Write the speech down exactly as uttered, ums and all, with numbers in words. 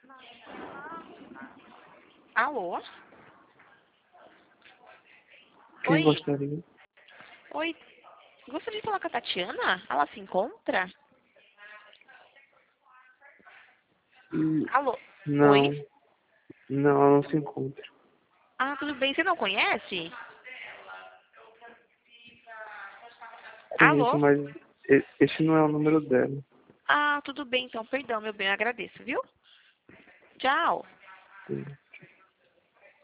Alô? Quem Oi. gostaria? Oi. Gostaria de falar com a Tatiana? Ela se encontra? Hum, Alô? Não, Oi? não, ela não se encontra. Ah, tudo bem. Você não conhece? Conheço, Alô? mas e- esse não é o número dela. Ah, tudo bem. Então, perdão, meu bem. Eu agradeço, viu? Tchau. Sim.